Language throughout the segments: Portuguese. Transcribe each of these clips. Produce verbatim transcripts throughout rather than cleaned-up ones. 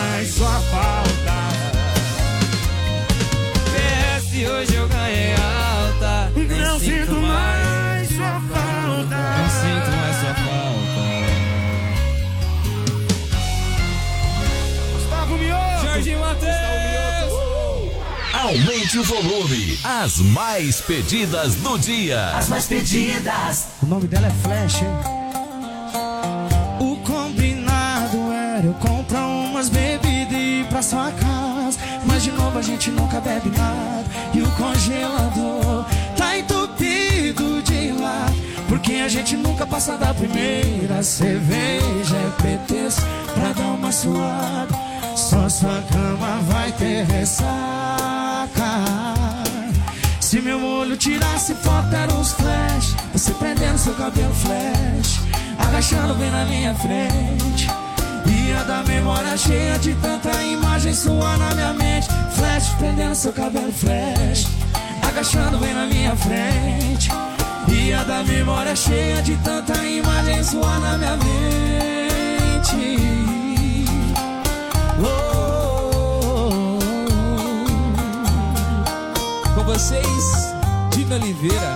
mais sua falta. É, se hoje eu ganhei alta, não sinto mais sua falta. Não sinto mais sua falta. Gustavo Mioto, Jorge Matheus. Aumente o volume. As mais pedidas do dia. As mais pedidas. O nome dela é Flash, hein? o combinado era eu comprar umas bebidas e ir pra sua casa, mas de novo a gente nunca bebe nada. E o congelador tá entupido de lá, porque a gente nunca passa da primeira cerveja. É pretexto pra dar uma suada, só sua cama vai ter ressaca. Se meu olho tirasse foto era uns flash, você prendendo seu cabelo flash, agachando bem na minha frente. Ia da memória cheia de tanta imagem sua na minha mente. Flash, prendendo seu cabelo flash, agachando bem na minha frente. Ia da memória cheia de tanta imagem sua na minha mente. Oh, Com vocês, Dina Oliveira.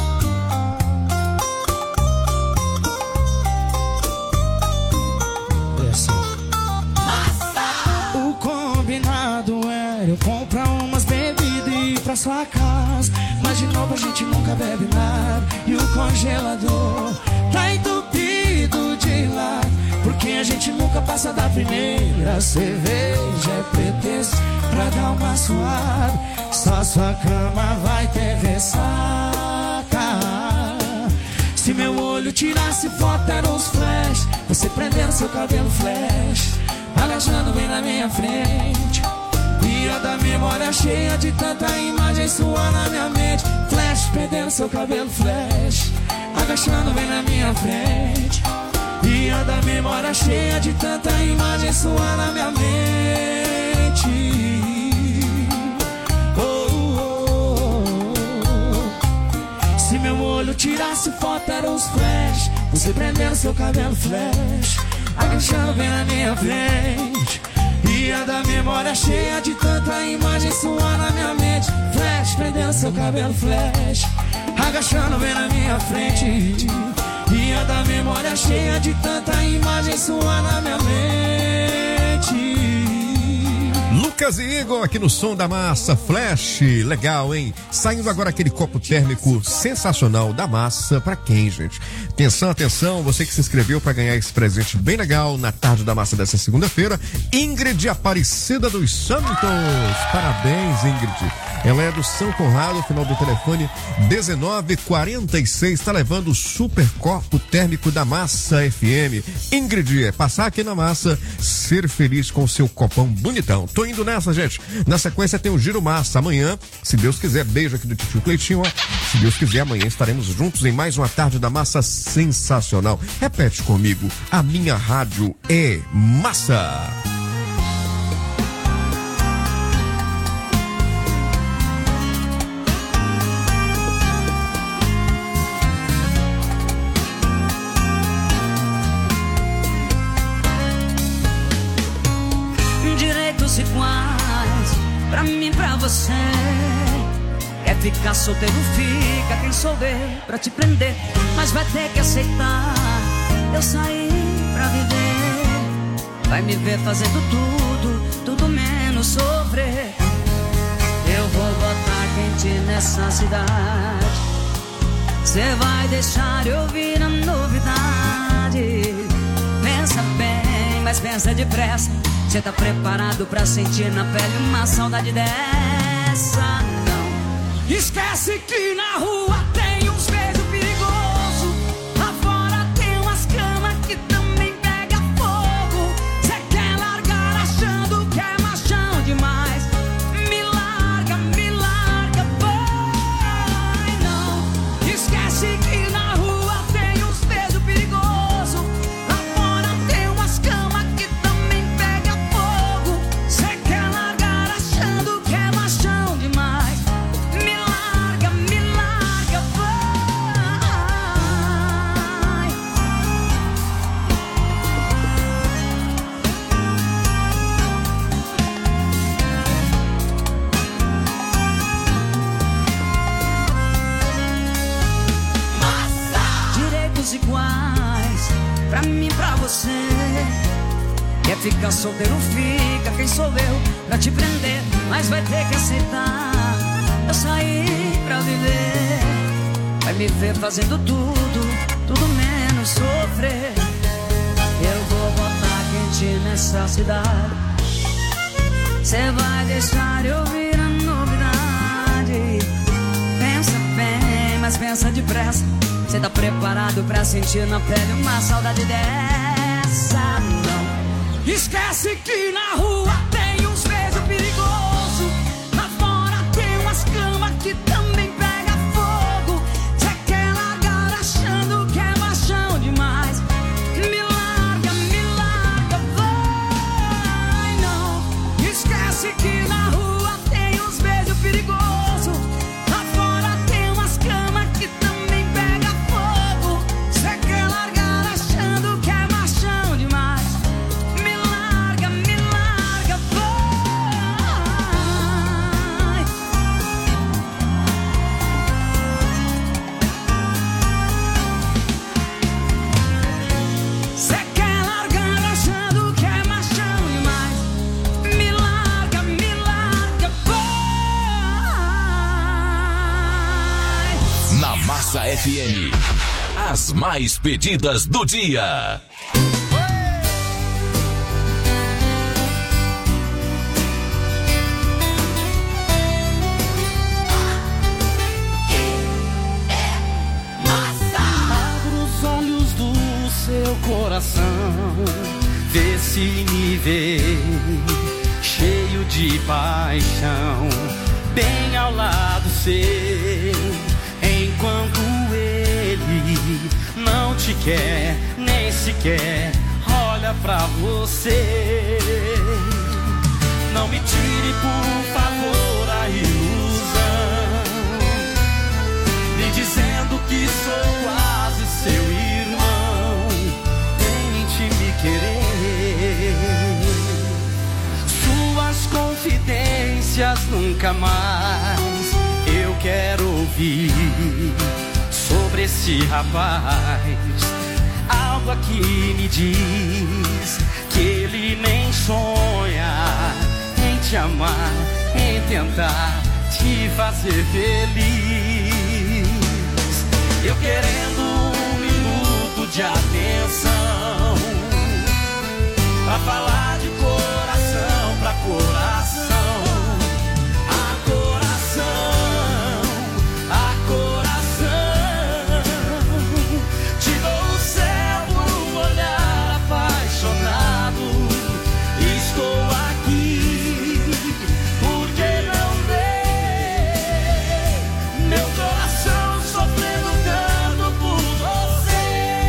o combinado era eu comprar umas bebidas e ir pra sua casa, mas de novo a gente nunca bebe nada. E o congelador tá entupido de lá, porque a gente nunca passa da primeira cerveja. É pretexto pra dar uma suada, só sua cama vai ter ressaca. Se meu olho tirasse foto era uns flash, você prendendo seu cabelo flash, agachando bem na minha frente. Ia da memória cheia de tanta imagem sua na minha mente. Flash, prendendo seu cabelo flash, agachando bem na minha frente. Ia da memória cheia de tanta imagem sua na minha mente. Oh, oh, oh. Se meu olho tirasse foto era uns flash, você prendendo seu cabelo flash, agachando bem na minha frente. Ia da memória cheia de tanta imagem sua na minha mente. Flash, prendendo seu cabelo flash, agachando bem na minha frente. Ia da memória cheia de tanta imagem sua na minha mente. Lucas e Igor aqui no Som da Massa. Flash, legal, hein? Saindo agora aquele copo térmico sensacional da Massa. Pra quem, gente? Atenção, atenção, você que se inscreveu pra ganhar esse presente bem legal na tarde da Massa dessa segunda-feira. Ingrid Aparecida dos Santos. Parabéns, Ingrid. Ela é do São Conrado, final do telefone dezenove quarenta e seis. Tá levando o super copo térmico da Massa F M. Ingrid, é passar aqui na Massa, ser feliz com o seu copão bonitão. Tô indo nessa, gente. Na sequência tem o Giro Massa. Amanhã, se Deus quiser, beijo aqui do Titio Cleitinho, ó. Se Deus quiser, amanhã estaremos juntos em mais uma tarde da Massa sensacional. Repete comigo, a minha rádio é Massa. Direitos iguais, pra mim, pra você. Quer ficar solteiro, fica. Quem sou eu pra te prender? Mas vai ter que aceitar, eu saí pra viver. Vai me ver fazendo tudo, tudo menos sofrer. Eu vou botar quente nessa cidade. Cê vai deixar eu ouvir a novidade. Pensa bem, mas pensa depressa. Cê tá preparado pra sentir na pele uma saudade dessa? Não. Esquece que na rua tem uns beijos perigosos. Lá fora tem umas camas que também pega fogo. Cê quer largar achando que é machão demais. Me larga, me larga, vai. Não. Esquece que na rua tem uns beijos perigosos. Lá fora tem umas camas que também pega fogo. Cê quer largar achando que é machão demais. Me larga, me larga, ficar solteiro fica, quem sou eu pra te prender? Mas vai ter que aceitar, eu saí pra viver. Vai me ver fazendo tudo, tudo menos sofrer. Eu vou botar quente nessa cidade, cê vai deixar eu ouvir a novidade. Pensa bem, mas pensa depressa. Cê tá preparado pra sentir na pele uma saudade dessa? Não. Esquece que na rua tem uns beijos perigosos, lá fora tem umas camas que também pega fogo. Cê quer largar achando que é machão demais? Me larga, me larga, vai não. Esquece que na rua tem uns beijos perigosos, lá fora tem umas camas que também pega fogo. Cê quer largar achando que é machão demais? Me larga, me larga, vai. Cê quer largar achando que é machão demais? Me larga, me larga, vai. Na Massa F M, as mais pedidas do dia. Abra os olhos do seu coração, vê se me vê, cheio de paixão, bem ao lado seu, enquanto ele não te quer, nem sequer olha pra você. Não me tire, por favor, a ilusão, me dizendo que sou quase seu irmão. Tente me querer, suas confidências nunca mais eu quero ouvir sobre esse rapaz. Algo aqui me diz que ele nem sonha em te amar, em tentar te fazer feliz. Eu querendo um minuto de atenção pra falar de coração pra coração. A coração, a coração, te dou o céu por um olhar apaixonado. Estou aqui porque não dei meu coração sofrendo tanto por você.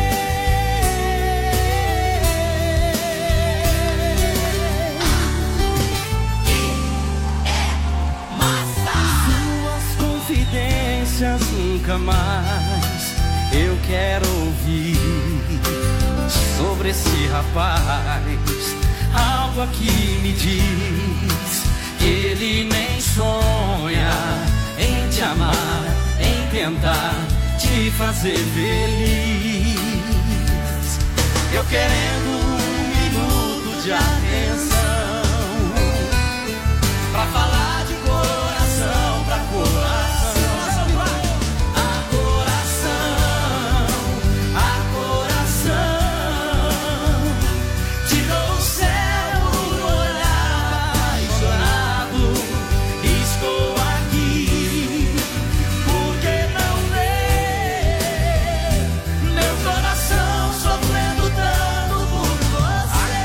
Suas confidências nunca mais eu quero ouvir sobre esse rapaz. Algo aqui me diz que ele nem sonha em te amar, em tentar te fazer feliz. Eu querendo um minuto de atenção pra falar de coração pra coração. A coração, a coração, te dou o céu por olhar apaixonado. Estou aqui porque não dei meu coração sofrendo tanto por você.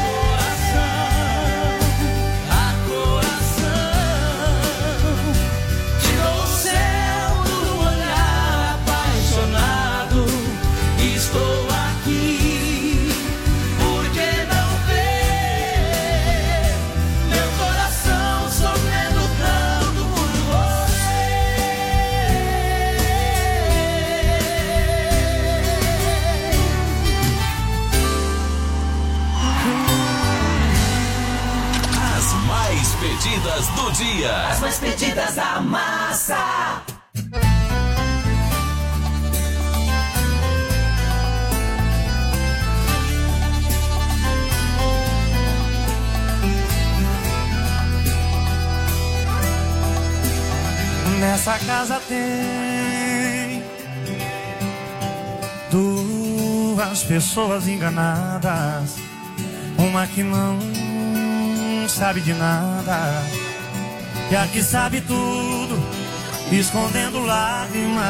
A coração, a coração, te dou o céu por olhar apaixonado. Estou aqui porque não vê meu coração sofrendo tanto por você. As mais pedidas do dia. As mais pedidas da massa. Essa casa tem duas pessoas enganadas, uma que não sabe de nada e a que sabe tudo, escondendo lágrimas.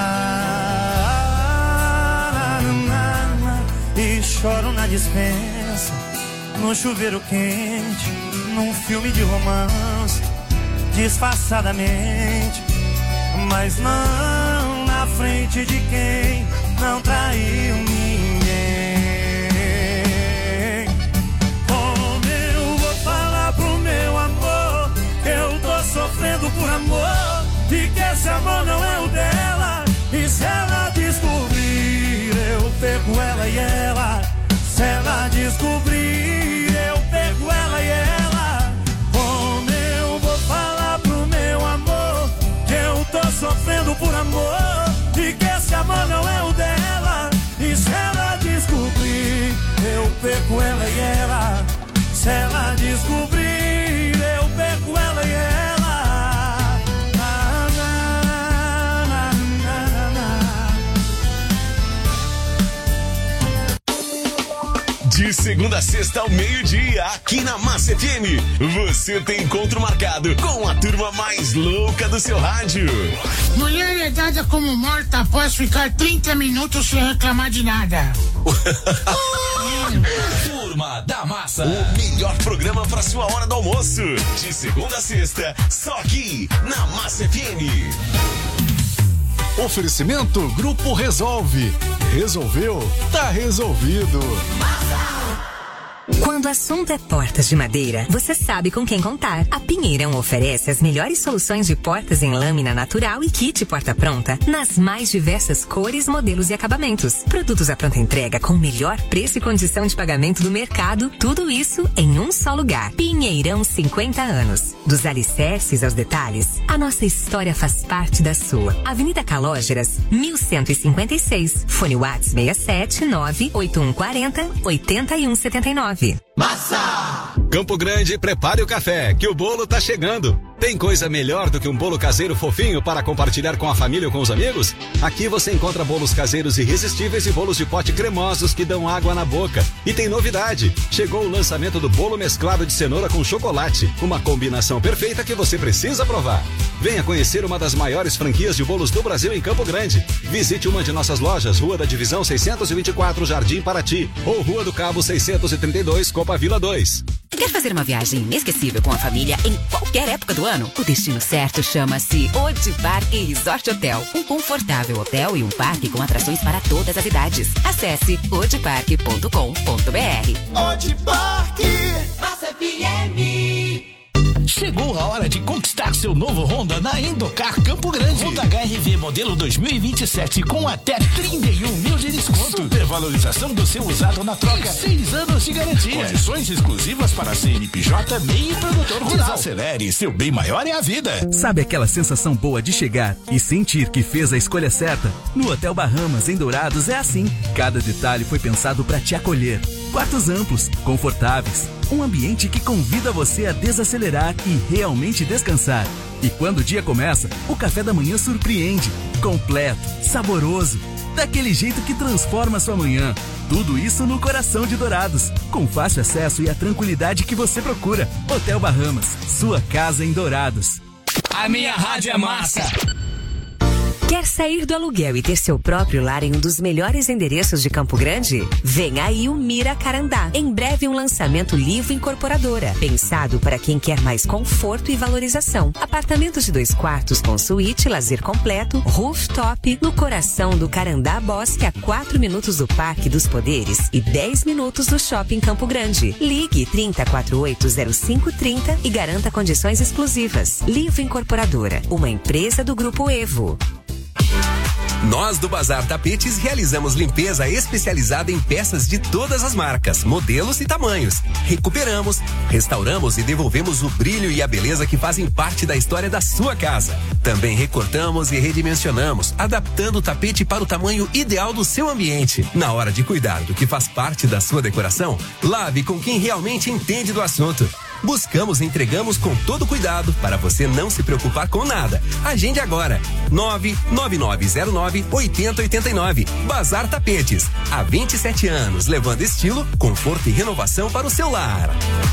E choro na dispensa, no chuveiro quente, num filme de romance, disfarçadamente, mas não na frente de quem não traiu ninguém. Como eu vou falar pro meu amor que eu tô sofrendo por amor e que esse amor não é o dela? E se ela descobrir, eu pego ela e ela. Se ela descobrir, eu pego ela e ela. Como eu vou falar pro meu amor que eu tô sofrendo por amor e que esse amor não é o dela? E se ela descobrir, eu pego ela e ela. Se ela descobrir, eu pego ela e ela. De segunda a sexta ao meio-dia, aqui na Massa F M, você tem encontro marcado com a turma mais louca do seu rádio. Mulher é dada como morta após ficar trinta minutos sem reclamar de nada. Turma da Massa, o melhor programa para sua hora do almoço. De segunda a sexta, só aqui na Massa F M. Oferecimento Grupo Resolve. Resolveu? Tá resolvido. Quando o assunto é portas de madeira, você sabe com quem contar. A Pinheirão oferece as melhores soluções de portas em lâmina natural e kit porta pronta nas mais diversas cores, modelos e acabamentos. Produtos à pronta entrega com o melhor preço e condição de pagamento do mercado. Tudo isso em um só lugar. Pinheirão, cinquenta anos. Dos alicerces aos detalhes, a nossa história faz parte da sua. Avenida Calógeras, mil cento e cinquenta e seis. Fone WhatsApp seis sete nove oito um quatro zero oito um sete nove. Massa! Campo Grande, prepare o café, que o bolo tá chegando. Tem coisa melhor do que um bolo caseiro fofinho para compartilhar com a família ou com os amigos? Aqui você encontra bolos caseiros irresistíveis e bolos de pote cremosos que dão água na boca. E tem novidade, chegou o lançamento do bolo mesclado de cenoura com chocolate, uma combinação perfeita que você precisa provar. Venha conhecer uma das maiores franquias de bolos do Brasil em Campo Grande. Visite uma de nossas lojas, Rua da Divisão seiscentos e vinte e quatro, Jardim Paraty, ou Rua do Cabo seiscentos e trinta e dois, Copa Vila dois. Quer fazer uma viagem inesquecível com a família em qualquer época do ano? O destino certo chama-se Odi Parque Resort Hotel. Um confortável hotel e um parque com atrações para todas as idades. Acesse odi parque ponto com ponto br. Odi Parque, Massa F M. Chegou a hora de conquistar seu novo Honda na Endocar Campo Grande. Honda H R V modelo dois mil e vinte e sete com até trinta e um mil de desconto. Supervalorização do seu usado na troca. E seis anos de garantia. Condições exclusivas para C N P J, M E I e produtor rural. Desacelere, seu bem maior é a vida. Sabe aquela sensação boa de chegar e sentir que fez a escolha certa? No Hotel Bahamas, em Dourados, é assim. Cada detalhe foi pensado para te acolher. Quartos amplos, confortáveis, um ambiente que convida você a desacelerar e realmente descansar. E quando o dia começa, o café da manhã surpreende, completo, saboroso, daquele jeito que transforma sua manhã. Tudo isso no coração de Dourados, com fácil acesso e a tranquilidade que você procura. Hotel Bahamas, sua casa em Dourados. A minha rádio é massa. Quer sair do aluguel e ter seu próprio lar em um dos melhores endereços de Campo Grande? Vem aí o Mira Carandá. Em breve um lançamento Livro Incorporadora, pensado para quem quer mais conforto e valorização. Apartamentos de dois quartos com suíte, lazer completo, rooftop, no coração do Carandá Bosque, a quatro minutos do Parque dos Poderes e dez minutos do Shopping Campo Grande. Ligue trinta, quarenta e oito, zero cinco, trinta e garanta condições exclusivas. Livro Incorporadora, uma empresa do Grupo Evo. Nós do Bazar Tapetes realizamos limpeza especializada em peças de todas as marcas, modelos e tamanhos. Recuperamos, restauramos e devolvemos o brilho e a beleza que fazem parte da história da sua casa. Também recortamos e redimensionamos, adaptando o tapete para o tamanho ideal do seu ambiente. Na hora de cuidar do que faz parte da sua decoração, lave com quem realmente entende do assunto. Buscamos e entregamos com todo cuidado para você não se preocupar com nada. Agende agora. nove nove nove zero nove oito zero oito nove. Bazar Tapetes. Há vinte e sete anos, levando estilo, conforto e renovação para o seu lar.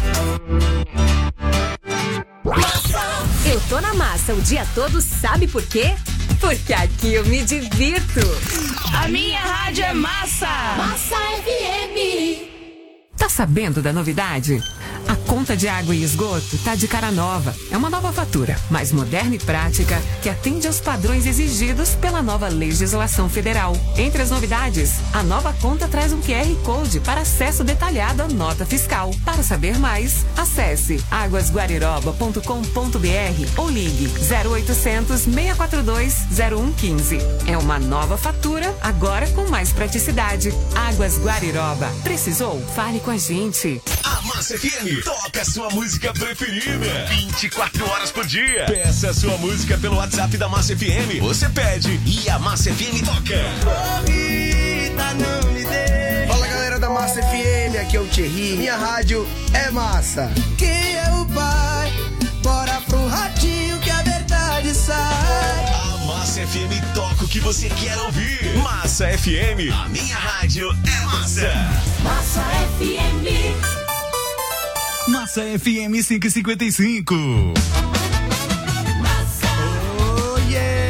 Eu tô na massa o dia todo, sabe por quê? Porque aqui eu me divirto. A minha rádio é massa. Massa F M. Tá sabendo da novidade? A conta de água e esgoto tá de cara nova. É uma nova fatura, mais moderna e prática, que atende aos padrões exigidos pela nova legislação federal. Entre as novidades, a nova conta traz um Q R Code para acesso detalhado à nota fiscal. Para saber mais, acesse águas guariroba ponto com ponto b r ou ligue zero oitocentos, seis quatro dois, zero um um cinco. É uma nova fatura, agora com mais praticidade. Águas Guariroba. Precisou? Fale com a gente. A Massa F M toca a sua música preferida vinte e quatro horas por dia. Peça a sua música pelo WhatsApp da Massa F M. Você pede e a Massa F M toca. Corrida, não me dê. Fala galera da Massa F M, aqui é o Thierry. Minha rádio é massa. Quem é o pai? Bora pro ratinho que a verdade sai. A Massa F M toca o que você quer ouvir. Massa F M, a minha rádio é massa. Massa F M. Massa F M cinco e cinquenta e cinco. Massa. Oh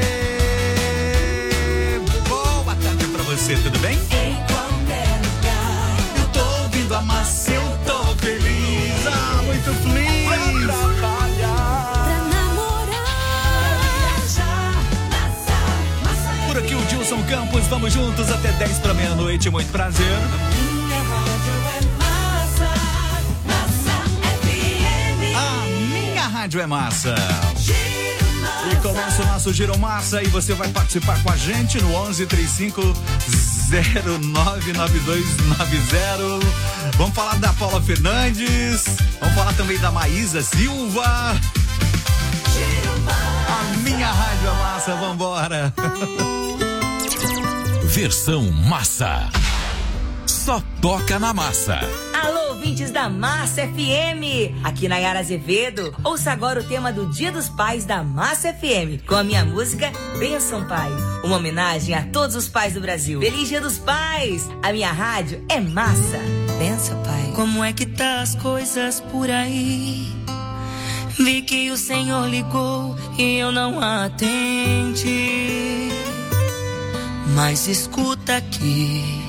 yeah! Boa tarde pra você, tudo bem? Em qualquer lugar. Eu tô ouvindo a Massa, eu tô feliz. Ah, muito feliz. Pra trabalhar. Pra namorar. Viajar. Massa. Massa. Por aqui o Dilson Campos, vamos juntos até dez pra meia-noite. Muito prazer. Minha rádio é massa. A rádio é massa. E começa o nosso Giro Massa e você vai participar com a gente no onze, trinta e cinco, zero nove nove dois nove zero. Vamos falar da Paula Fernandes, vamos falar também da Maísa Silva. A minha rádio é massa, vambora. Versão massa. Só toca na massa. Alô, ouvintes da Massa F M. Aqui Nayara Azevedo. Ouça agora o tema do Dia dos Pais da Massa F M, com a minha música Benção Pai. Uma homenagem a todos os pais do Brasil. Feliz Dia dos Pais. A minha rádio é massa. Benção, Pai. Como é que tá as coisas por aí? Vi que o Senhor ligou e eu não atendi. Mas escuta aqui.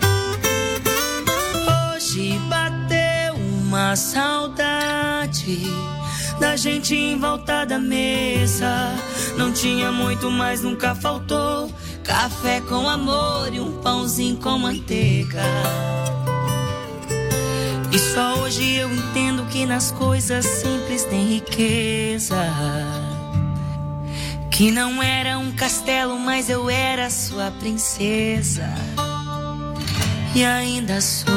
Hoje bateu uma saudade da gente em volta da mesa. Não tinha muito, mas nunca faltou café com amor e um pãozinho com manteiga. E só hoje eu entendo que nas coisas simples tem riqueza. Que não era um castelo, mas eu era sua princesa. E ainda sou.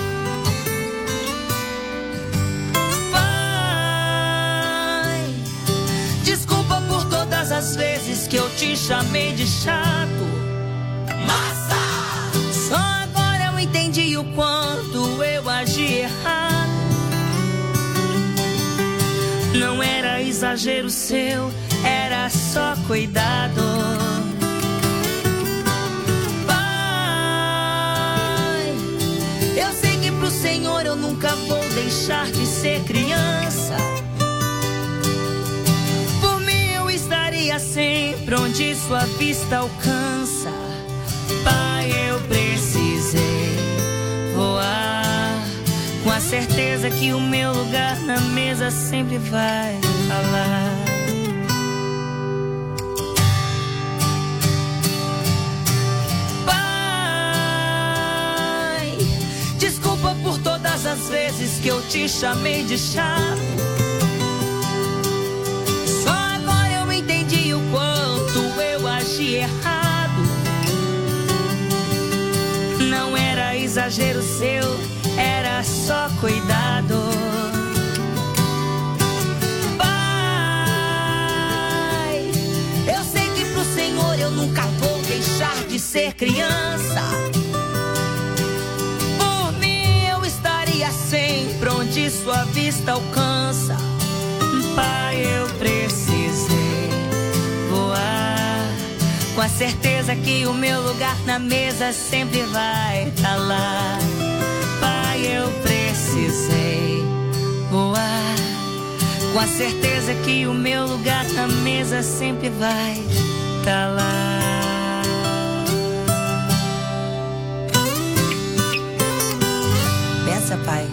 As vezes que eu te chamei de chato, massa. Só agora eu entendi o quanto eu agi errado. Não era exagero seu, era só cuidado. Pai, eu sei que pro Senhor eu nunca vou deixar de ser criança. Sempre onde sua vista alcança. Pai, eu precisei voar com a certeza que o meu lugar na mesa sempre vai falar. Pai, desculpa por todas as vezes que eu te chamei de chato. Errado. Não era exagero seu, era só cuidado. Pai, eu sei que pro Senhor eu nunca vou deixar de ser criança. Por mim eu estaria sempre onde sua vista alcança. a certeza que o meu lugar na mesa sempre vai tá lá. Pai, eu precisei voar, com a certeza que o meu lugar na mesa sempre vai tá lá. Pensa, pai.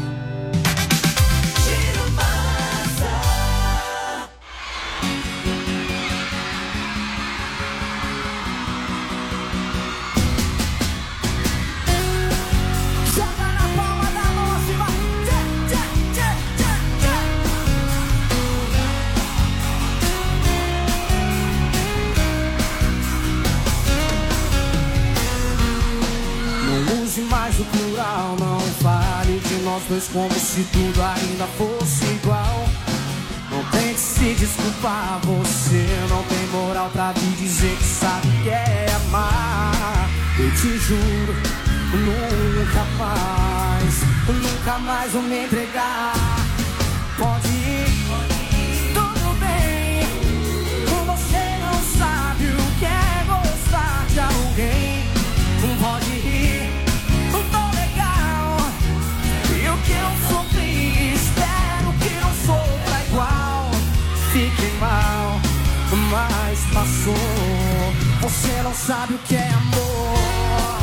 Mais o plural, não fale de nós dois como se tudo ainda fosse igual. Não tente se desculpar, você não tem moral pra vir dizer que sabe que é amar. Eu te juro, nunca mais, nunca mais vou me entregar. Pode ir, tudo bem, você não sabe o que é gostar de alguém. Pode ir, que eu sofri, espero que não sofra igual. Fiquei mal, mas passou. Você não sabe o que é amor.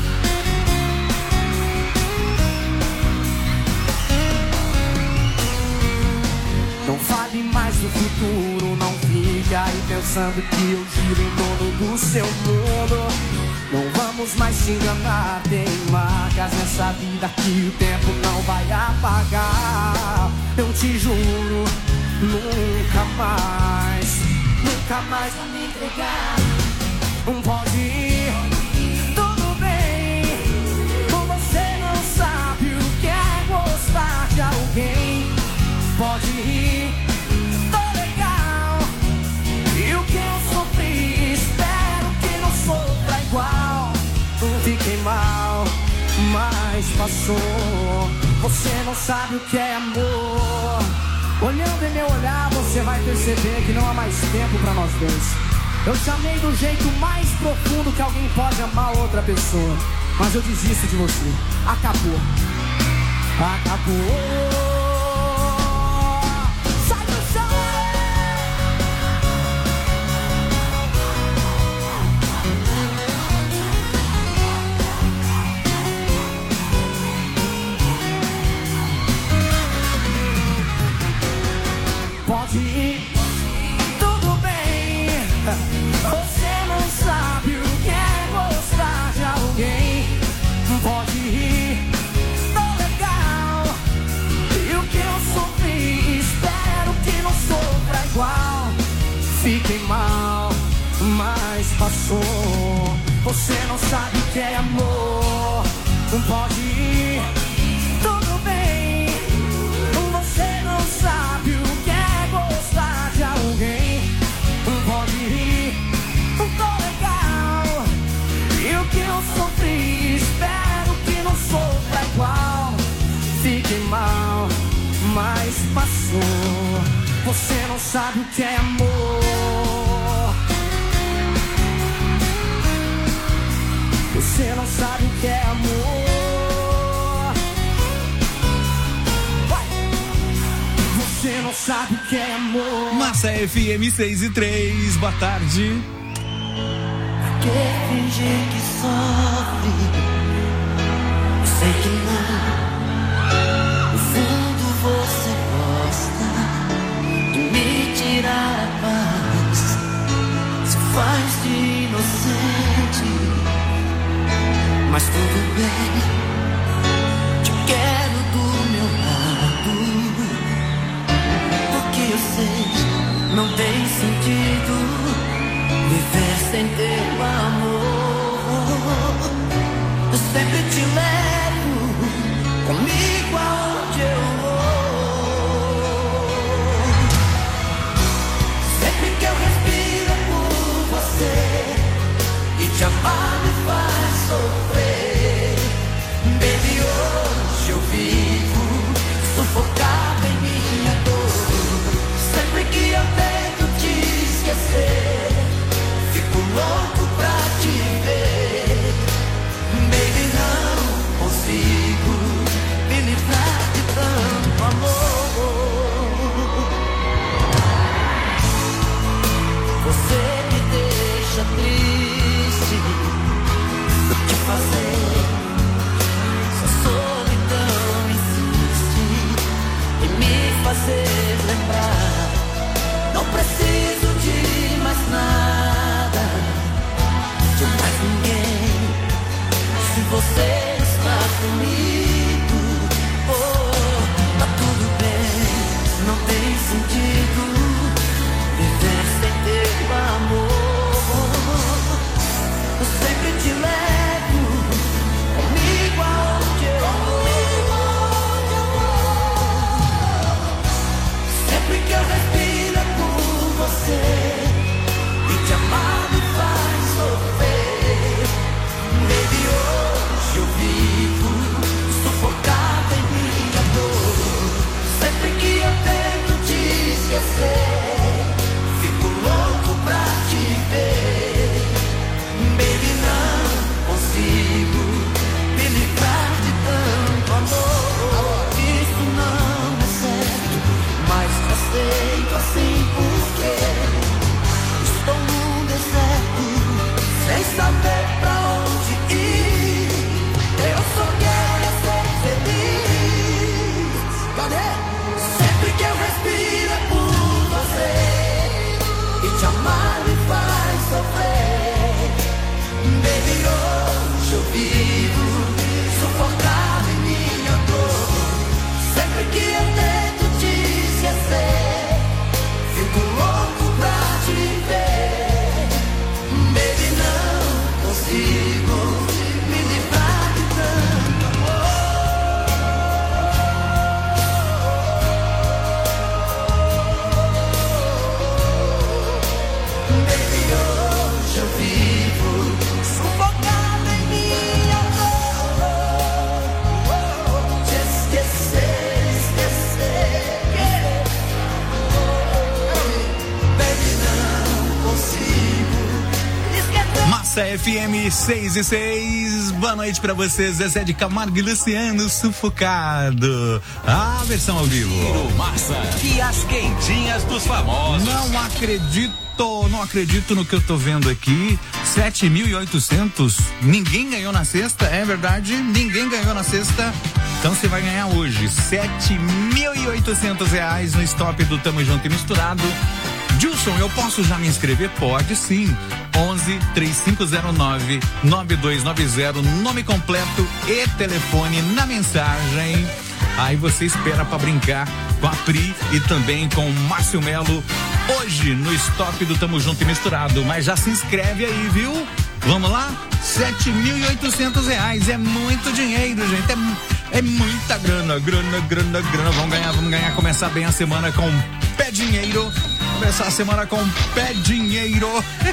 Não fale mais do futuro, não fique aí pensando que eu giro em torno do seu mundo. Não vamos mais se enganar, tem marcas nessa vida que o tempo não vai apagar. Eu te juro, nunca mais, nunca mais vou me entregar. Não pode ir, tudo bem, você não sabe o que é gostar de alguém. Pode ir, tô legal, e o que eu sofri, espero que não sofra igual. Fiquei mal, mas passou. Você não sabe o que é amor. Olhando em meu olhar, você vai perceber que não há mais tempo pra nós dois. Eu chamei do jeito mais profundo que alguém pode amar outra pessoa, mas eu desisto de você. Acabou. Acabou. Pode ir, tudo bem. Você não sabe o que é gostar de alguém. Pode ir, tô legal, e o que eu sofri, espero que não sofra igual. Fiquei mal, mas passou. Você não sabe o que é amor. Pode ir, tudo bem. Você não sabe o que é gostar de alguém. Pode ir, tô legal, e o que eu sofri, espero que não sofra igual. Fiquei mal, mas passou. Você não sabe o que é amor. Você não sabe o que é amor. Você não sabe o que é amor. Massa F M seis e três, boa tarde. Que fingir que sofre, sei que não. No fundo você gosta de me tirar a paz, se faz de inocente, mas tudo bem, te quero do meu lado, porque eu sei, não tem sentido viver sem teu amor. Eu sempre te levo comigo aonde eu vou. Sempre que eu respiro é por você, e te amar me faz sofrer. Massa F M seis e seis. Boa noite pra vocês. Zezé de Camargo e Luciano Sufocado. A versão ao vivo. Massa e as quentinhas dos famosos. Não acredito. Não acredito no que eu tô vendo aqui. sete mil e oitocentos. Ninguém ganhou na sexta, é verdade? Ninguém ganhou na sexta. Então você vai ganhar hoje sete mil e oitocentos reais no stop do Tamo Junto e Misturado. Gilson, eu posso já me inscrever? Pode sim. onze, três cinco zero nove, nove dois nove zero, nome completo e telefone na mensagem. Aí você espera pra brincar com a Pri e também com o Márcio Melo hoje no stop do Tamo Junto e Misturado. Mas já se inscreve aí, viu? Vamos lá? sete mil e oitocentos reais. É muito dinheiro, gente. É, é muita grana, grana, grana, grana. Vamos ganhar, vamos ganhar. Começar bem a semana com pé dinheiro. Começar a semana com pé dinheiro.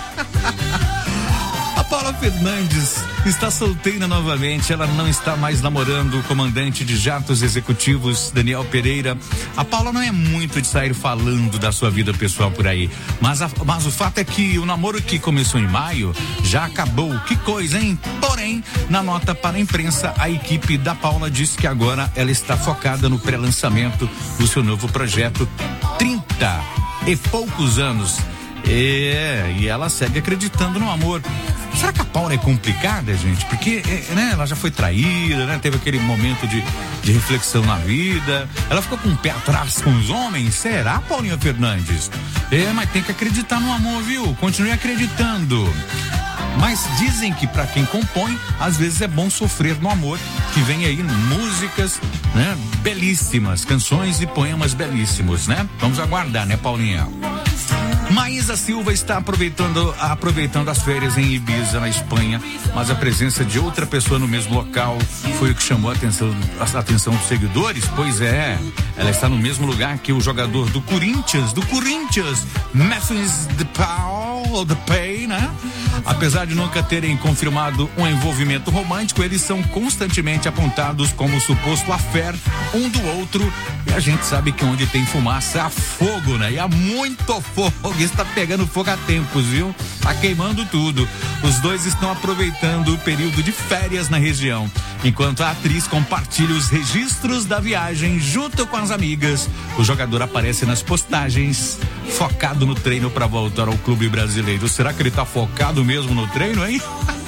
A Paula Fernandes está solteira novamente. Ela não está mais namorando o comandante de jatos executivos, Daniel Pereira. A Paula não é muito de sair falando da sua vida pessoal por aí. Mas, a, mas o fato é que o namoro que começou em maio já acabou. Que coisa, hein? Porém, na nota para a imprensa, a equipe da Paula disse que agora ela está focada no pré-lançamento do seu novo projeto trinta e poucos anos. É, e ela segue acreditando no amor. Será que a Paula é complicada, gente? Porque, é, né, ela já foi traída, né? Teve aquele momento de, de reflexão na vida. Ela ficou com o pé atrás com os homens. Será, Paulinha Fernandes? É, mas tem que acreditar no amor, viu? Continue acreditando. Mas dizem que para quem compõe, às vezes é bom sofrer no amor, que vem aí músicas, né? Belíssimas, canções e poemas belíssimos, né? Vamos aguardar, né, Paulinha? Maísa Silva está aproveitando, aproveitando as férias em Ibiza, na Espanha, mas a presença de outra pessoa no mesmo local foi o que chamou a atenção, a atenção dos seguidores. Pois é, ela está no mesmo lugar que o jogador do Corinthians, do Corinthians, Memphis Depay, ou Depay, né? Apesar de nunca terem confirmado um envolvimento romântico, eles são constantemente apontados como suposto affair um do outro. E a gente sabe que onde tem fumaça há fogo, né? E há muito fogo. Está pegando fogo há tempos, viu? Tá queimando tudo. Os dois estão aproveitando o período de férias na região, enquanto a atriz compartilha os registros da viagem junto com as amigas. O jogador aparece nas postagens focado no treino para voltar ao clube brasileiro. Será que ele tá focado mesmo no treino, hein?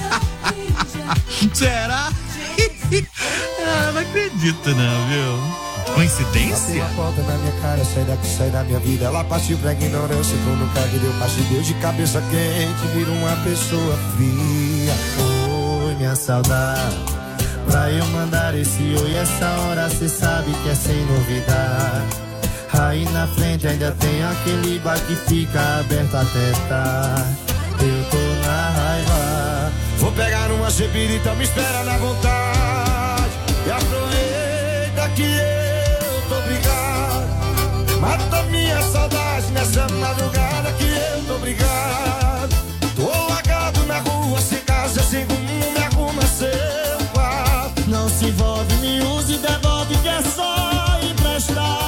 Será? Ah, não acredito não, viu? Coincidência? Uma porta na minha cara, sai daqui, sai da minha vida. Ela partiu pra ignorância, tu nunca me deu paz de Deus. De cabeça quente, vira uma pessoa fria. Oi, minha saudade, pra eu mandar esse oi, essa hora cê sabe que é sem novidade. Aí na frente ainda tem aquele bar que fica aberto até tarde. Eu tô na raiva, vou pegar uma cepirita, me espera na vontade. E aproveita que eu tô brigado, mata minha saudade nessa madrugada que eu tô brigado. Tô largado na rua, sem casa, sem rumo, me arruma seu quarto. Não se envolve, me use e devolve que é só emprestado.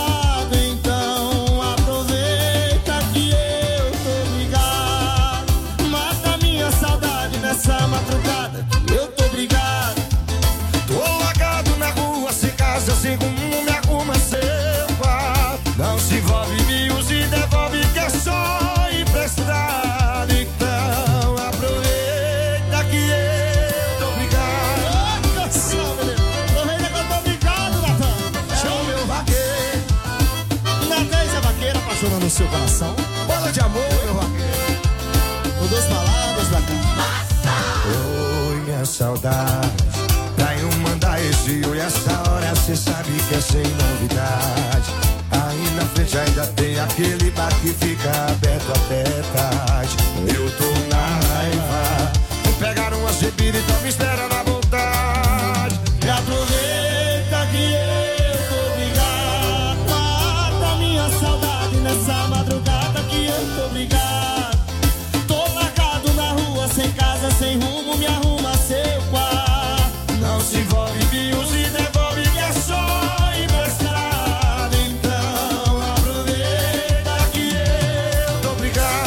Então aproveita que eu tô brigado, mata minha saudade nessa madrugada que eu tô brigado. Tô largado na rua, sem casa, sem rumo, me arruma seu quarto. Não se envolve, me use e devolve que é só emprestado. Então aproveita que eu tô brigado. Aproveita que eu tô brigado, Natan. Chama meu vaqueiro. Natan, essa vaqueira apaixonando o seu coração. Bola de amor, meu vaqueiro. Com duas palavras da cara. Oi, minha saudade, pra eu mandar esse oi, essa hora cê sabe que é sem novidade. Aí na frente ainda tem aquele bar que fica aberto até tarde. Eu tô na raiva, vou pegar uma cepira, então me espera na vontade. E aproveita que eu tô brigado, mata minha saudade nessa madrugada que eu tô brigado. Tô largado na rua, sem casa, sem rumo, me arruma seu quarto. Não se envolve, me use e devolve que é só emprestado. Então aproveita que eu tô brigado.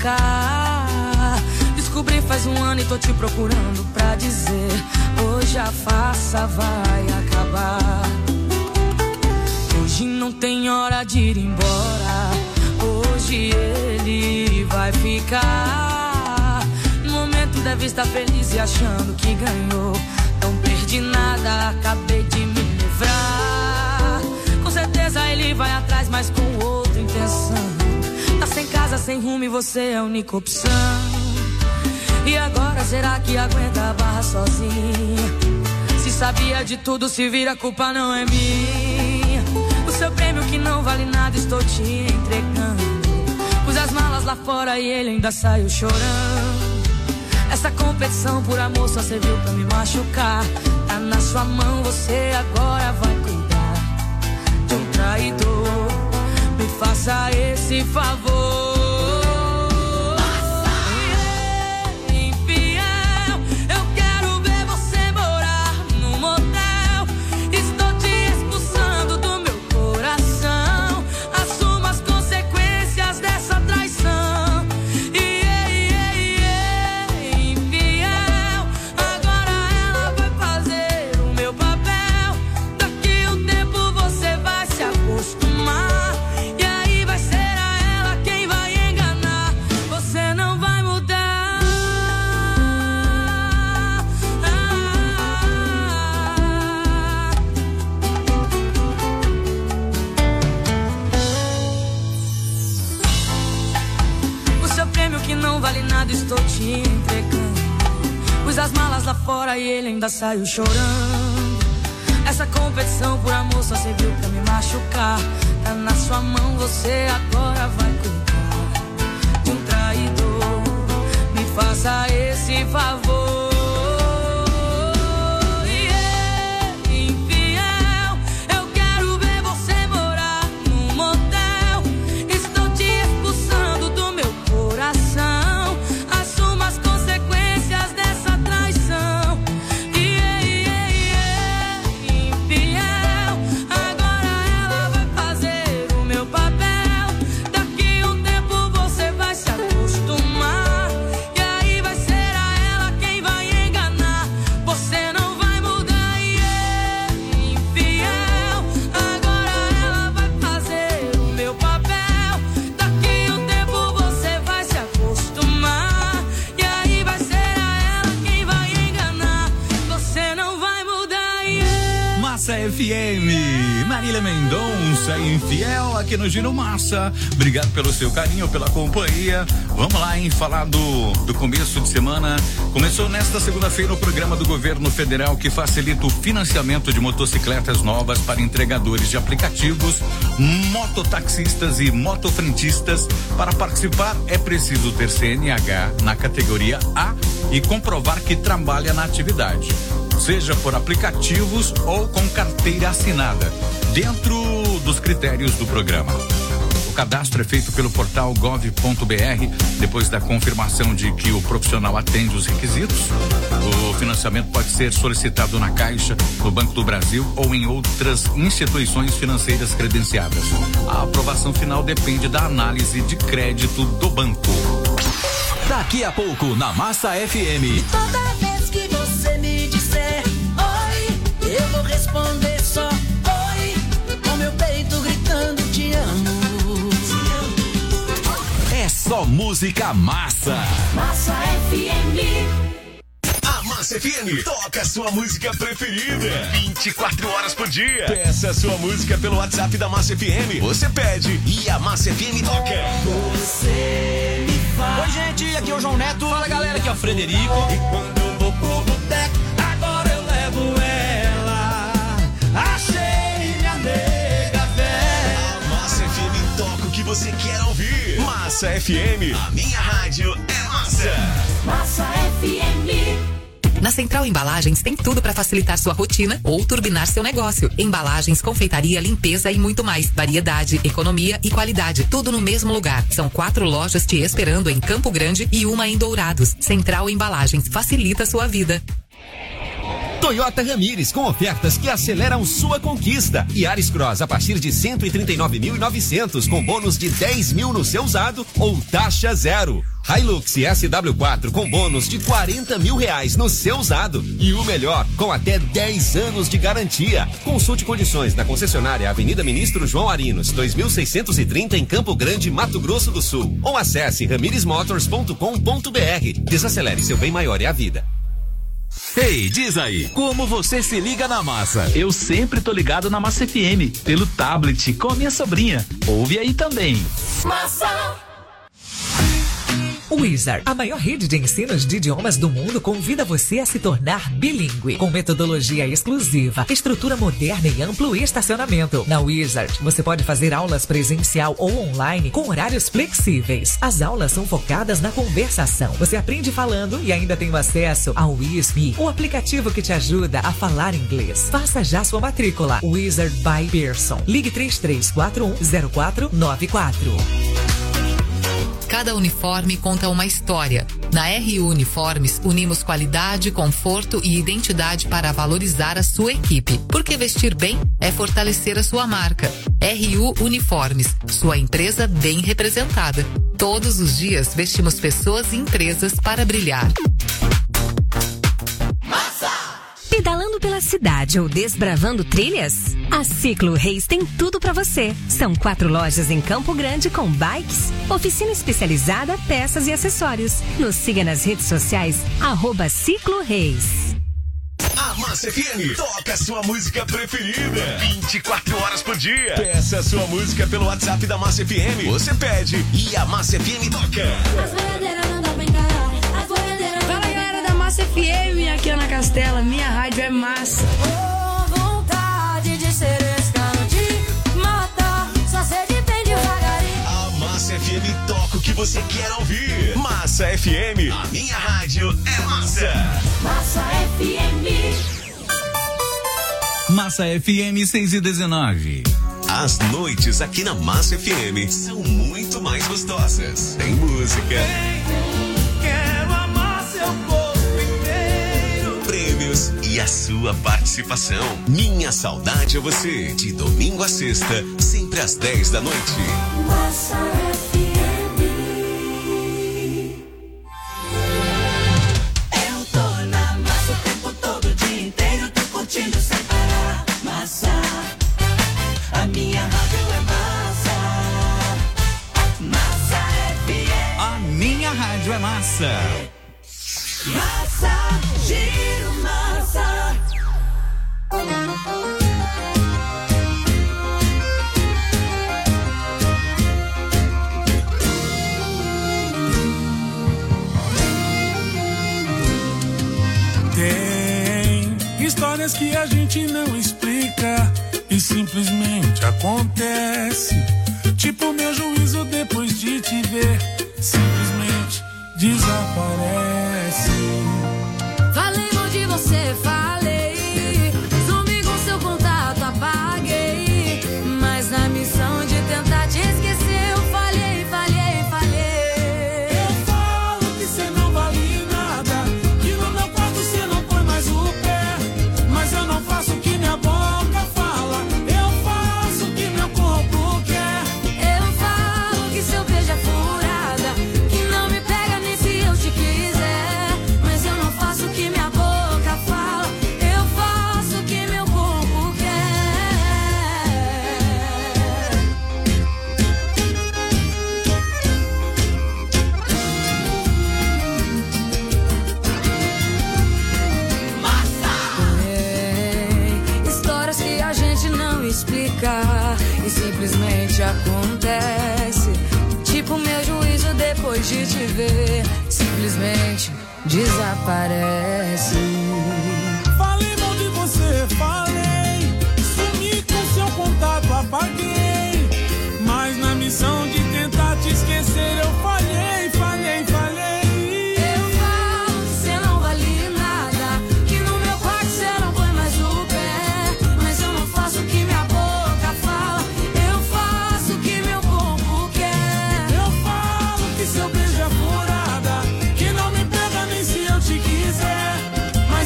ficar. Descobri faz um ano e tô te procurando pra dizer: hoje a farsa vai acabar. Hoje não tem hora de ir embora. Hoje ele vai ficar. No momento deve estar feliz e achando que ganhou. Não perdi nada, acabei de me livrar. Com certeza ele vai atrás, mas com outra intenção. Tá sem casa, sem rumo e você é a única opção. E agora será que aguenta a barra sozinha? Se sabia de tudo, se vira, a culpa não é minha. O seu prêmio que não vale nada estou te entregando. Pus as malas lá fora e ele ainda saiu chorando. Essa competição por amor só serviu pra me machucar. Tá na sua mão, você agora vai cuidar de um traidor. Me faça esse favor. Estou te entregando. Pus as malas lá fora e ele ainda saiu chorando. Essa competição por amor só serviu pra me machucar. Tá na sua mão, você agora vai cuidar de um traidor. Me faça esse favor. F M, Marília Mendonça, Infiel, aqui no Giro Massa. Obrigado pelo seu carinho, pela companhia. Vamos lá, hein, falar do, do começo de semana. Começou nesta segunda-feira o programa do governo federal que facilita o financiamento de motocicletas novas para entregadores de aplicativos, mototaxistas e motofrentistas. Para participar é preciso ter C N H na categoria A e comprovar que trabalha na atividade, seja por aplicativos ou com carteira assinada, dentro dos critérios do programa. O cadastro é feito pelo portal gov ponto br. Depois da confirmação de que o profissional atende os requisitos, o financiamento pode ser solicitado na Caixa, no Banco do Brasil ou em outras instituições financeiras credenciadas. A aprovação final depende da análise de crédito do banco. Daqui a pouco, na Massa F M. Toda vez que você me disser oi, eu vou responder só oi, com meu peito gritando te amo. É só música massa. Massa F M. A Massa F M toca a sua música preferida vinte e quatro horas por dia. Peça a sua música pelo WhatsApp da Massa F M. Você pede e a Massa F M toca. Você me faz. Oi, gente, aqui é o João Neto. Fala, galera, aqui é o Frederico. E quando eu vou pro boteco, agora eu levo ela. Achei minha nega velha. A Massa F M toca o que você quer ouvir. Massa F M, a minha rádio é massa. Massa F M. Na Central Embalagens tem tudo para facilitar sua rotina ou turbinar seu negócio. Embalagens, confeitaria, limpeza e muito mais. Variedade, economia e qualidade. Tudo no mesmo lugar. São quatro lojas te esperando em Campo Grande e uma em Dourados. Central Embalagens facilita sua vida. Toyota Ramires, com ofertas que aceleram sua conquista. Yaris Cross a partir de cento e trinta e nove mil e novecentos, com bônus de dez mil no seu usado ou taxa zero. Hilux S W quatro com bônus de quarenta mil reais no seu usado. E o melhor, com até dez anos de garantia. Consulte condições na concessionária Avenida Ministro João Arinos, dois mil seiscentos e trinta em Campo Grande, Mato Grosso do Sul. Ou acesse ramires motors ponto com ponto br. Desacelere, seu bem maior é a vida. Ei, diz aí, como você se liga na Massa? Eu sempre tô ligado na Massa F M, pelo tablet com a minha sobrinha. Ouve aí também. Massa! Wizard, a maior rede de ensinos de idiomas do mundo, convida você a se tornar bilíngue, com metodologia exclusiva, estrutura moderna e amplo estacionamento. Na Wizard, você pode fazer aulas presencial ou online com horários flexíveis. As aulas são focadas na conversação. Você aprende falando e ainda tem acesso ao WizMe, o aplicativo que te ajuda a falar inglês. Faça já sua matrícula. Wizard by Pearson. Ligue três três quatro um zero quatro nove quatro. Cada uniforme conta uma história. Na R U Uniformes, unimos qualidade, conforto e identidade para valorizar a sua equipe. Porque vestir bem é fortalecer a sua marca. R U Uniformes, sua empresa bem representada. Todos os dias vestimos pessoas e empresas para brilhar. Pedalando pela cidade ou desbravando trilhas? A Ciclo Reis tem tudo pra você. São quatro lojas em Campo Grande com bikes, oficina especializada, peças e acessórios. Nos siga nas redes sociais, arroba Ciclo Reis. A Massa F M toca a sua música preferida vinte e quatro horas por dia. Peça a sua música pelo WhatsApp da Massa F M. Você pede e a Massa F M toca. Fala, galera da Massa F M, aqui é Ana Castela, minha rádio é massa. Oh, vontade de ser escravo, de matar, só sei de bem devagarinho. A Massa F M toca o que você quer ouvir. Massa F M, a minha rádio é massa. Massa F M. Massa F M seis e dezenove. As noites aqui na Massa F M são muito mais gostosas. Tem música. Quero amar seu corpo inteiro. Prêmios e a sua participação. Minha saudade é você. De domingo a sexta, sempre às dez da noite. Massa F M. Eu tô na massa o tempo todo, o dia inteiro, tô curtindo sem parar. Massa, a minha rádio é massa. Massa F M. A minha rádio é massa. Massa, giro massa. Tem histórias que a gente não explica e simplesmente acontece. Tipo meu juízo depois de te ver, simplesmente desaparece. Falei mal de você, falei. Sumi com seu contato, apaguei. Mas na missão de tentar te esquecer, eu falhei, falhei, falhei. Eu falo que cê não vale nada, que no meu quarto cê não põe mais o pé. Mas eu não faço o que minha boca fala, eu faço o que meu corpo quer. Eu falo que seu beijo é furada, que não me pega nem se eu te quiser. Mas eu não faço o que minha boca fala, eu faço o que meu corpo quer. Tem histórias que a gente não explica e simplesmente acontece. Tipo meu juízo depois de te ver, simplesmente desaparece. Falei mal de você, falei. Sumi com seu contato, apaguei. Mas na missão de tentar te esquecer, eu falhei, falhei, falhei. Eu falo que cê não vale nada, que no meu quarto cê não põe mais o pé. Mas eu não faço o que minha boca fala, eu faço o que meu corpo quer. Eu falo que seu beijo é furada, que não me pega nem se eu te quiser.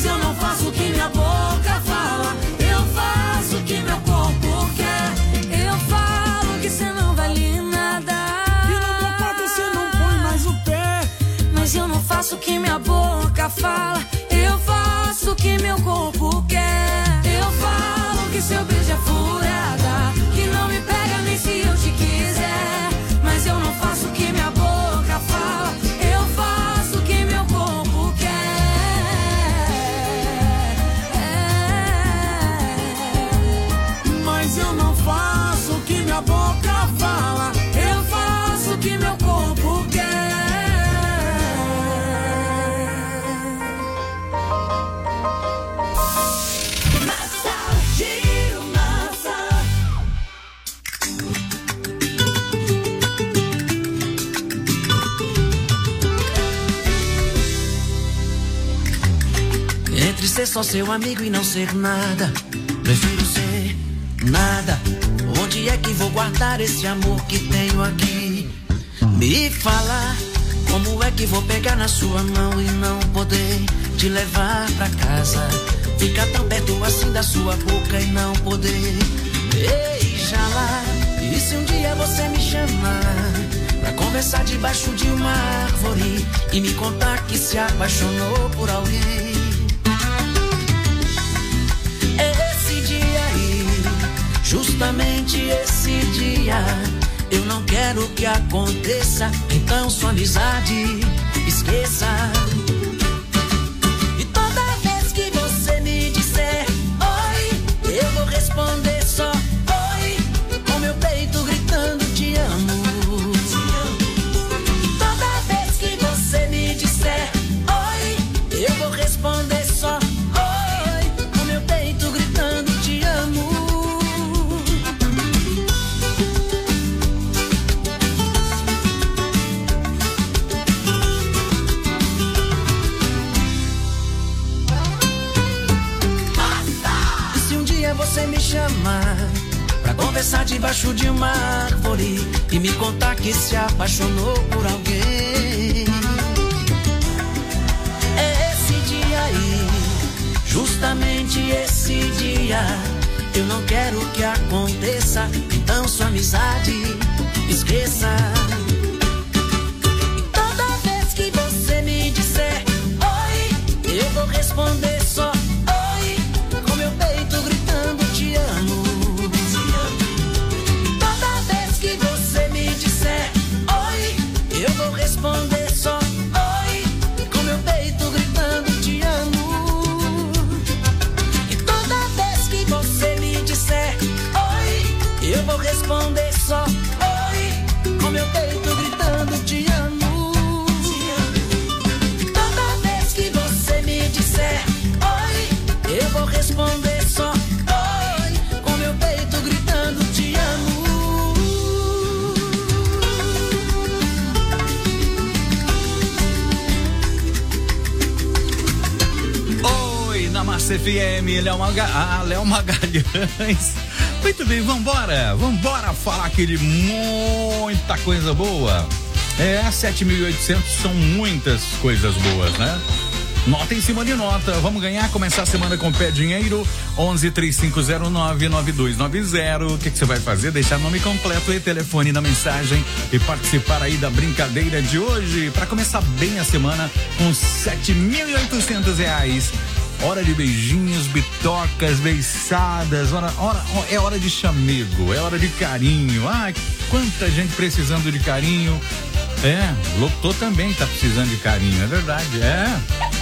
ser só seu amigo e não ser nada. Prefiro ser nada. Onde é que vou guardar esse amor que tenho aqui? Me fala, como é que vou pegar na sua mão e não poder te levar pra casa? Ficar tão perto assim da sua boca e não poder beijar lá. E se um dia você me chamar pra conversar debaixo de uma árvore e me contar que se apaixonou por alguém? Esse dia aí, justamente esse dia, eu não quero que aconteça. Então sua amizade esqueça. E toda vez que você me disser oi, eu vou responder só oi, com meu peito gritando te amo. E toda vez que você me disser oi, eu vou responder só oi, com meu peito gritando te amo. Você me chamar pra conversar debaixo de uma árvore e me contar que se apaixonou por alguém. É esse dia aí, justamente esse dia, eu não quero que aconteça. Então sua amizade esqueça. E toda vez que você me disser oi, eu vou responder só oi, com meu peito gritando te amo. Toda vez que você me disser oi, eu vou responder só oi, com meu peito gritando te amo. E toda vez que você me disser oi, eu vou responder só oi, com meu peito gritando te amo. E toda vez que você me disser oi, eu vou responder só oi, com meu peito gritando te amo. Oi, na Massa F M, Léo Maga... ah, Léo Magalhães. Muito bem, vambora, vambora falar aquele muita coisa boa. É, sete mil e oitocentos são muitas coisas boas, né? Nota em cima de nota, vamos ganhar, começar a semana com pé dinheiro, onze três cinco zero nove nove dois nove zero. O que que você vai fazer? Deixar nome completo e telefone na mensagem e participar aí da brincadeira de hoje, para começar bem a semana com sete mil e oitocentos reais. Hora de beijinhos, bitocas, beiçadas, hora, hora, é hora de chamego, é hora de carinho. Ai, quanta gente precisando de carinho. É, Lotô também tá precisando de carinho, é verdade, é.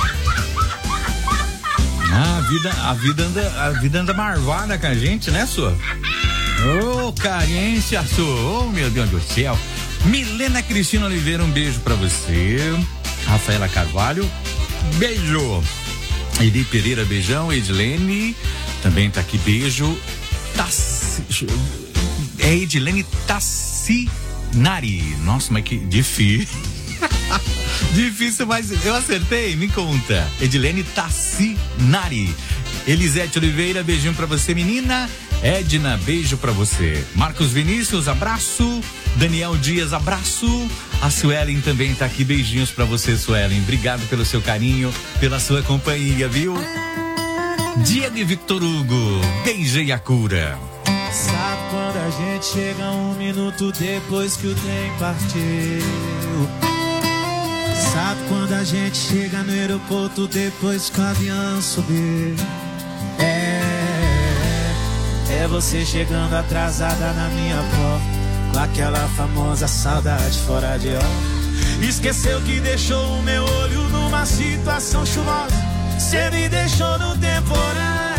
Ah, a vida, a vida anda, a vida anda marvada com a gente, né, sua? Ô, oh, carência sua, oh, meu Deus do céu. Milena Cristina Oliveira, um beijo pra você. Rafaela Carvalho, beijo. Eli Pereira, beijão. Edilene também tá aqui, beijo. Tassi, é Edilene Tassinari. Nossa, mas que difícil. Difícil, mas eu acertei, me conta. Edilene Tassinari. Elisete Oliveira, beijinho pra você, menina. Edna, beijo pra você. Marcos Vinícius, abraço. Daniel Dias, abraço. A Suelen também tá aqui, beijinhos pra você, Suelen. Obrigado pelo seu carinho, pela sua companhia, viu? Diego e Victor Hugo, beijei a cura. Sabe quando a gente chega um minuto depois que o trem partiu? Sabe quando a gente chega no aeroporto depois que o avião subir? É, é você chegando atrasada na minha porta, com aquela famosa saudade fora de hora. Esqueceu que deixou o meu olho numa situação chuvosa. Cê me deixou no temporal.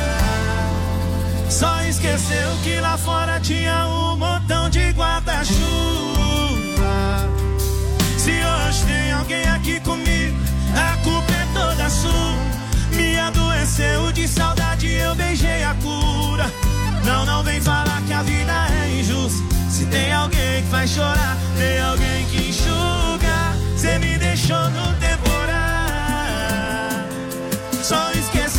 Só esqueceu que lá fora tinha um montão de guarda-chuva. Se hoje tem alguém aqui comigo, a culpa é toda sua. Me adoeceu de saudade, eu beijei a cura. Não, não vem falar que a vida é injusta. Se tem alguém que faz chorar, tem alguém que enxuga. Cê me deixou no temporal. Só esqueceu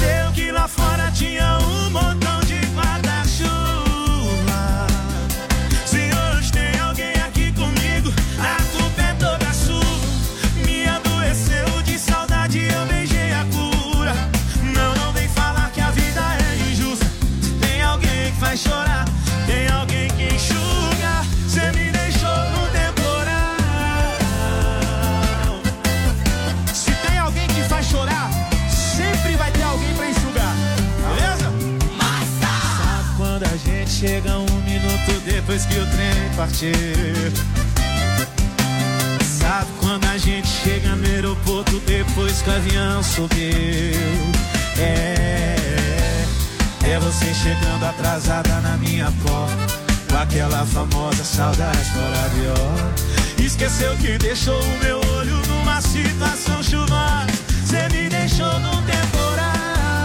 depois que o trem partiu. Sabe quando a gente chega no aeroporto depois que o avião subiu? É, é você chegando atrasada na minha porta, com aquela famosa saudade fora de hora. Esqueceu que deixou o meu olho numa situação chuvosa. Cê me deixou num temporal.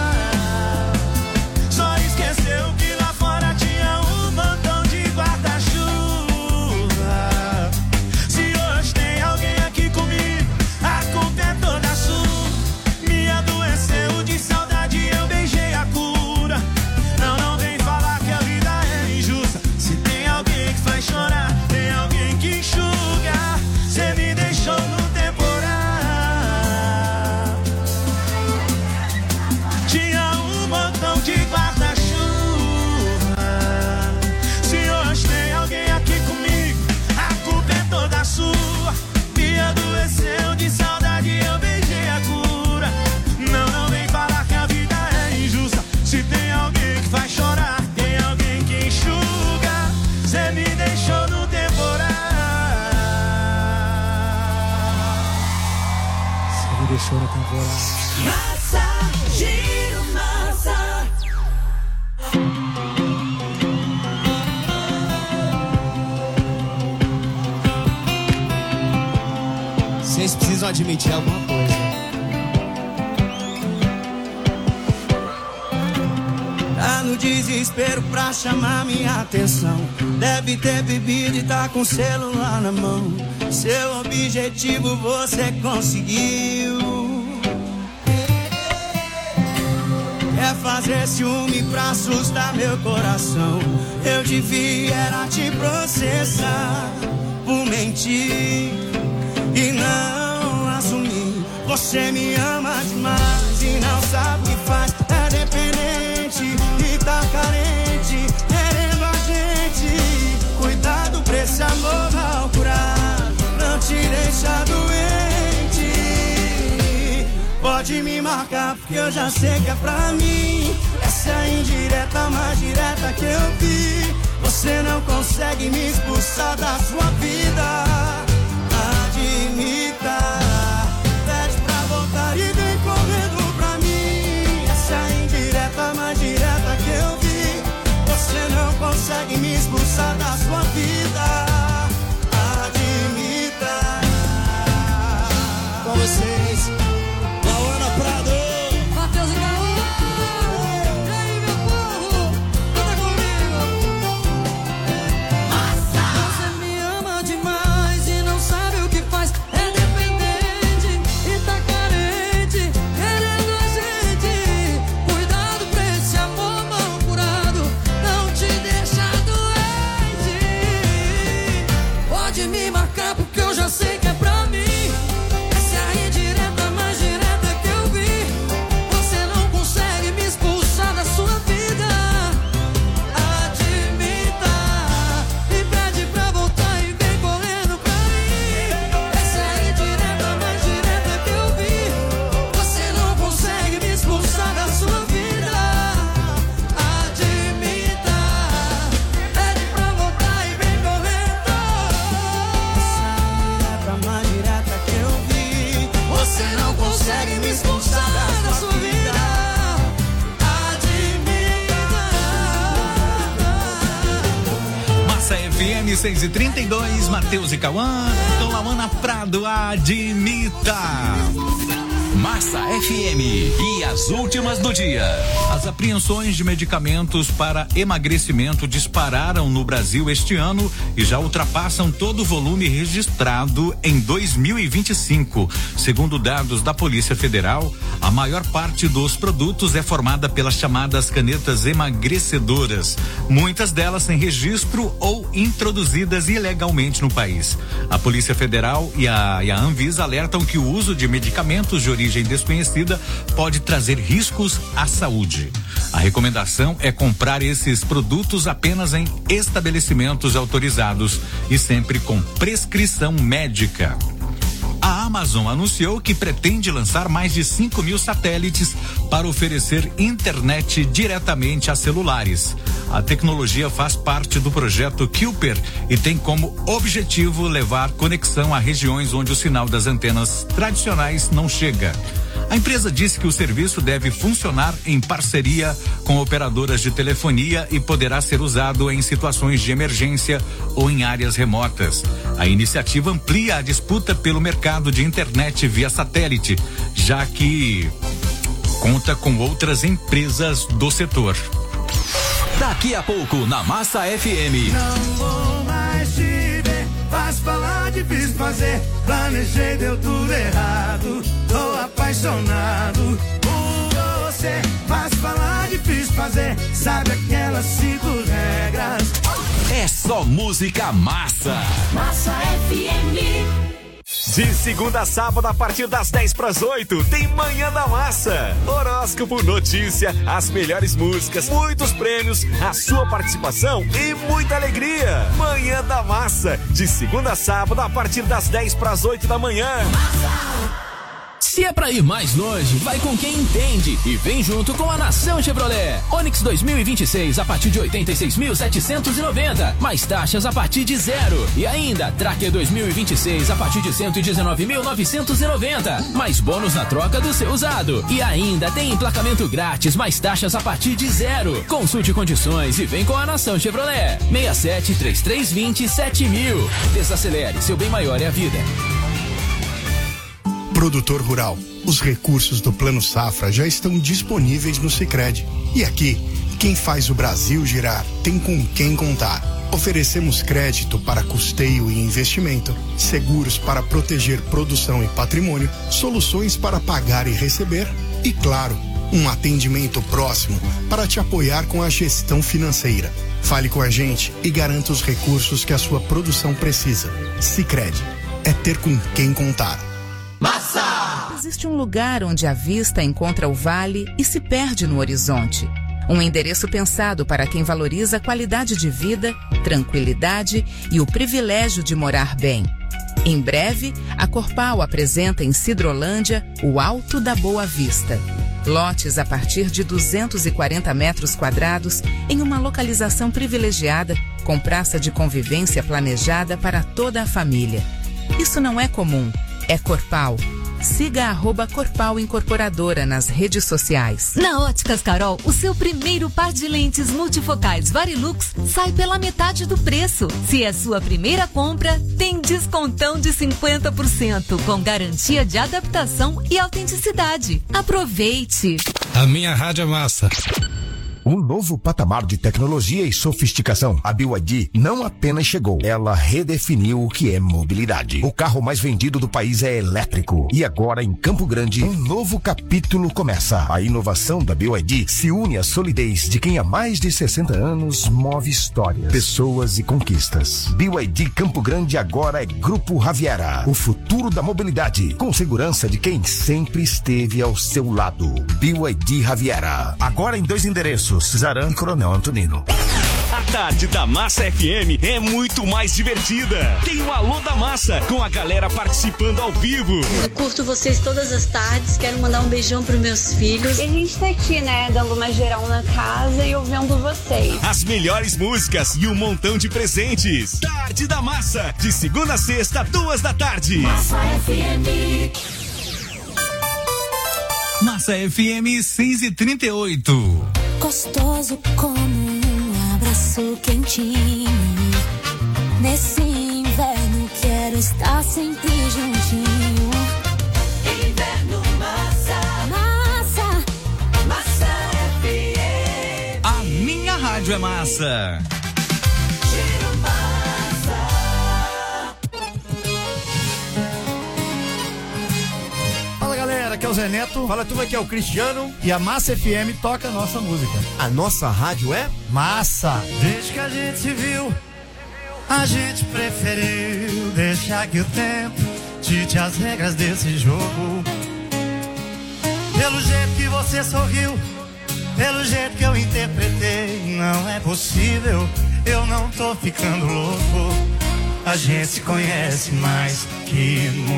Só esqueceu que lá fora tinha um montão de guarda-chuva. Se hoje tem alguém aqui comigo, a culpa é toda sua. Me adoeceu de saudade, eu beijei a cura. Não, não vem falar que a vida é injusta. Se tem alguém que faz chorar, tem alguém que enxuga. Cê me deixou no temporal. Tinha um montão de guarda-chuva. Se hoje tem alguém aqui comigo, a culpa é toda sua. Me adoeceu de saudade, eu beijei a cura. Não, não vem falar que a vida é injusta. Se tem alguém que faz chorar, tem alguém que enxuga. Cê me deixou no temporal. Cê me deixou no temporal. Massa, giro massa. Vocês precisam admitir alguma coisa. Tá no desespero pra chamar minha atenção. Deve ter bebido e tá com o celular na mão. Seu objetivo você conseguiu. Quer fazer ciúme pra assustar meu coração. Eu devia era te processar por mentir e não assumir. Você me ama demais e não sabe o que faz. É dependente e tá carente, querendo a gente. Cuidado pra esse amor mal curado não te deixa doente. Pode me marcar porque eu já sei que é pra mim. Essa é a indireta mais direta que eu vi. Você não consegue me expulsar da sua vida. Admita, pede pra voltar e vem correndo pra mim. Essa é a indireta mais direta que eu vi. Você não consegue me expulsar da sua vida. Admita. Com vocês, Lauana Prado, Matheus e Cauã. E aí, meu povo, canta comigo. Massa. Você me ama demais e não sabe o que faz. É dependente e tá carente, querendo a gente. Cuidado pra esse amor mal curado não te deixa doente. Pode me marcar porque eu já sei que é pra mim. Essa é a indireta mais direta que eu vi. Você não consegue me expulsar da sua vida. Admita e pede pra voltar e vem correndo pra mim. Essa é a indireta mais direta que eu vi. Você não consegue me expulsar da sua vida. Admita, pede pra voltar e vem correndo. Essa é a indireta mais direta que eu vi. Você não consegue me expulsar da sua vida. Massa F M seis e trinta e dois, Matheus e Cauã, com Lauana Prado, admita. Massa F M e as últimas do dia. As apreensões de medicamentos para emagrecimento dispararam no Brasil este ano e já ultrapassam todo o volume registrado em dois mil e vinte e cinco. Segundo dados da Polícia Federal, a maior parte dos produtos é formada pelas chamadas canetas emagrecedoras, muitas delas sem registro ou introduzidas ilegalmente no país. A Polícia Federal e a, e a Anvisa alertam que o uso de medicamentos de origem desconhecida pode trazer riscos à saúde. A recomendação é comprar esses produtos apenas em estabelecimentos autorizados e sempre com prescrição médica. A Amazon anunciou que pretende lançar mais de cinco mil satélites para oferecer internet diretamente a celulares. A tecnologia faz parte do projeto Kuiper e tem como objetivo levar conexão a regiões onde o sinal das antenas tradicionais não chega. A empresa disse que o serviço deve funcionar em parceria com operadoras de telefonia e poderá ser usado em situações de emergência ou em áreas remotas. A iniciativa amplia a disputa pelo mercado de internet via satélite, já que conta com outras empresas do setor. Daqui a pouco, na Massa F M. Não vou mais te ver, faz falar, difícil fazer. Planejei, deu tudo errado. Tô apaixonado por você. Faz falar, difícil fazer. Sabe aquelas cinco regras? É só música massa. Massa F M. De segunda a sábado, a partir das dez para as oito, tem Manhã da Massa. Horóscopo, notícia, as melhores músicas, muitos prêmios, a sua participação e muita alegria. Manhã da Massa, de segunda a sábado, a partir das dez para as oito da manhã. Se é pra ir mais longe, vai com quem entende e vem junto com a Nação Chevrolet. Onix dois mil e vinte e seis a partir de oitenta e seis mil setecentos e noventa, mais taxas a partir de zero. E ainda, Tracker dois mil e vinte e seis a partir de cento e dezenove mil novecentos e noventa, mais bônus na troca do seu usado. E ainda tem emplacamento grátis, mais taxas a partir de zero. Consulte condições e vem com a Nação Chevrolet. seis sete, três três dois zero, sete mil. Desacelere, seu bem maior é a vida. Produtor rural, os recursos do Plano Safra já estão disponíveis no Sicredi. E aqui, quem faz o Brasil girar tem com quem contar. Oferecemos crédito para custeio e investimento, seguros para proteger produção e patrimônio, soluções para pagar e receber e, claro, um atendimento próximo para te apoiar com a gestão financeira. Fale com a gente e garanta os recursos que a sua produção precisa. Sicredi, é ter com quem contar. Massa! Existe um lugar onde a vista encontra o vale e se perde no horizonte. Um endereço pensado para quem valoriza a qualidade de vida, tranquilidade e o privilégio de morar bem. Em breve, a Corpal apresenta em Sidrolândia o Alto da Boa Vista. Lotes a partir de duzentos e quarenta metros quadrados em uma localização privilegiada, com praça de convivência planejada para toda a família. Isso não é comum. É Corpal. Siga arroba Corpal Incorporadora nas redes sociais. Na Óticas Carol, o seu primeiro par de lentes multifocais Varilux sai pela metade do preço. Se é sua primeira compra, tem descontão de cinquenta por cento, com garantia de adaptação e autenticidade. Aproveite! A minha rádio é massa. Um novo patamar de tecnologia e sofisticação. A B Y D não apenas chegou, ela redefiniu o que é mobilidade. O carro mais vendido do país é elétrico. E agora, em Campo Grande, um novo capítulo começa. A inovação da B Y D se une à solidez de quem há mais de sessenta anos move histórias, pessoas e conquistas. B Y D Campo Grande agora é Grupo Raviera. O futuro da mobilidade, com segurança de quem sempre esteve ao seu lado. B Y D Raviera. Agora em dois endereços. Cesaran e Coronel Antonino. A tarde da Massa F M é muito mais divertida. Tem o Alô da Massa, com a galera participando ao vivo. Eu curto vocês todas as tardes, quero mandar um beijão pros meus filhos. E a gente tá aqui, né, dando uma geral na casa e ouvindo vocês. As melhores músicas e um montão de presentes. Tarde da Massa, de segunda a sexta, duas da tarde. Massa F M. Massa F M seis e trinta e oito. Gostoso como um abraço quentinho. Nesse inverno quero estar sempre juntinho. Inverno Massa. Massa. Massa F M. A minha rádio é massa. Giro Massa. Fala galera, aqui é o Zé Neto. Fala turma, aqui é o Cristiano. E a Massa F M toca a nossa música. A nossa rádio é Massa. Desde que a gente se viu, a gente preferiu deixar que o tempo dite as regras desse jogo. Pelo jeito que você sorriu, pelo jeito que eu interpretei, não é possível, eu não tô ficando louco. A gente se conhece mais que muito.